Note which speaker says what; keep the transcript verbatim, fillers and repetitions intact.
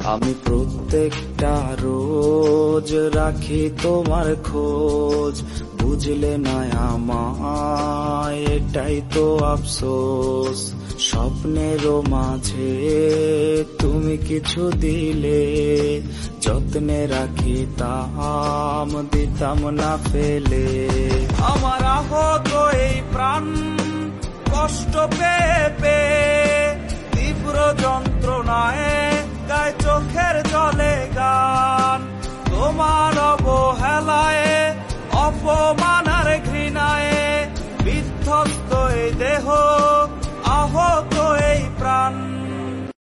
Speaker 1: আমি প্রত্যেকটা রোজ রাখি তোমার খোঁজ, বুঝলে না আমায় এটাই তো আফসোস। স্বপ্নেরও মাঝে তুমি কিছু দিলে, যত্নে রাখিতাম দিতাম না ফেলে। আমার আহত এই প্রাণ কষ্ট পেয়ে পেয়ে